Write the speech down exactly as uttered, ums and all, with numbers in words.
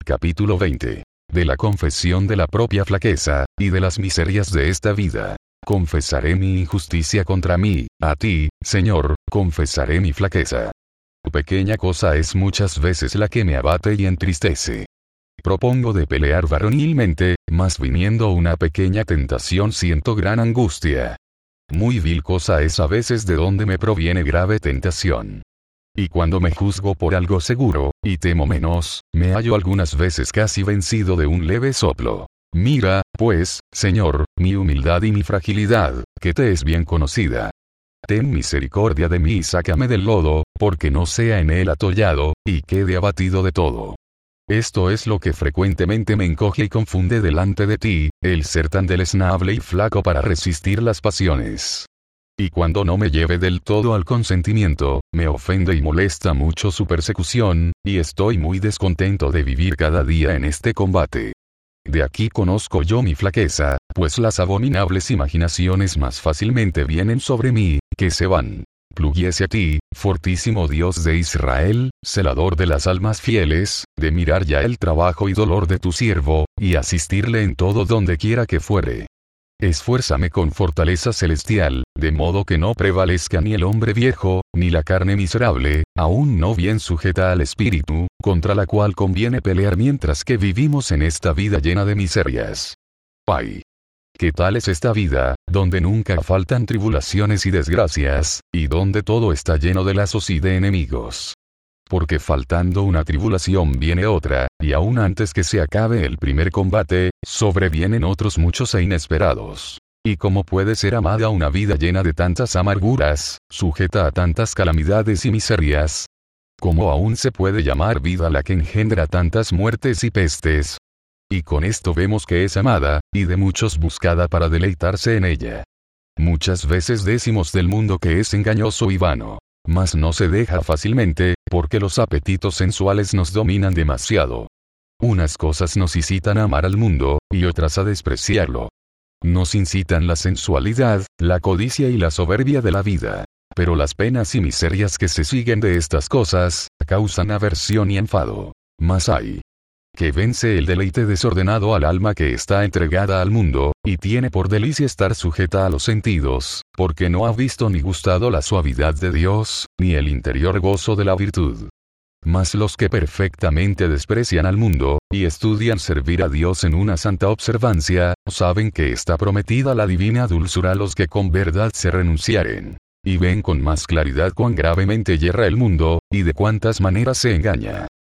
Capítulo veinte. De la confesión de la propia flaqueza, y de las miserias de esta vida. Confesaré mi injusticia contra mí, a ti, Señor, confesaré mi flaqueza. Tu pequeña cosa es muchas veces la que me abate y entristece. Propongo de pelear varonilmente, mas viniendo una pequeña tentación siento gran angustia. Muy vil cosa es a veces de donde me proviene grave tentación. Y cuando me juzgo por algo seguro, y temo menos, me hallo algunas veces casi vencido de un leve soplo. Mira, pues, Señor, mi humildad y mi fragilidad, que te es bien conocida. Ten misericordia de mí y sácame del lodo, porque no sea en él atollado, y quede abatido de todo. Esto es lo que frecuentemente me encoge y confunde delante de ti, el ser tan deleznable y flaco para resistir las pasiones. Y cuando no me lleve del todo al consentimiento, me ofende y molesta mucho su persecución, y estoy muy descontento de vivir cada día en este combate. De aquí conozco yo mi flaqueza, pues las abominables imaginaciones más fácilmente vienen sobre mí, que se van. Pluguiese a ti, fortísimo Dios de Israel, celador de las almas fieles, de mirar ya el trabajo y dolor de tu siervo, y asistirle en todo donde quiera que fuere. Esfuérzame con fortaleza celestial, de modo que no prevalezca ni el hombre viejo, ni la carne miserable, aún no bien sujeta al espíritu, contra la cual conviene pelear mientras que vivimos en esta vida llena de miserias. ¡Ay! ¿Qué tal es esta vida, donde nunca faltan tribulaciones y desgracias, y donde todo está lleno de lazos y de enemigos? Porque faltando una tribulación viene otra, y aún antes que se acabe el primer combate, sobrevienen otros muchos e inesperados. ¿Y cómo puede ser amada una vida llena de tantas amarguras, sujeta a tantas calamidades y miserias? ¿Cómo aún se puede llamar vida la que engendra tantas muertes y pestes? Y con esto vemos que es amada, y de muchos buscada para deleitarse en ella. Muchas veces decimos del mundo que es engañoso y vano. Mas no se deja fácilmente, porque los apetitos sensuales nos dominan demasiado. Unas cosas nos incitan a amar al mundo, y otras a despreciarlo. Nos incitan la sensualidad, la codicia y la soberbia de la vida. Pero las penas y miserias que se siguen de estas cosas, causan aversión y enfado. Mas hay que vence el deleite desordenado al alma que está entregada al mundo, y tiene por delicia estar sujeta a los sentidos, porque no ha visto ni gustado la suavidad de Dios, ni el interior gozo de la virtud. Mas los que perfectamente desprecian al mundo, y estudian servir a Dios en una santa observancia, saben que está prometida la divina dulzura a los que con verdad se renunciaren. Y ven con más claridad cuán gravemente yerra el mundo, y de cuántas maneras se engaña.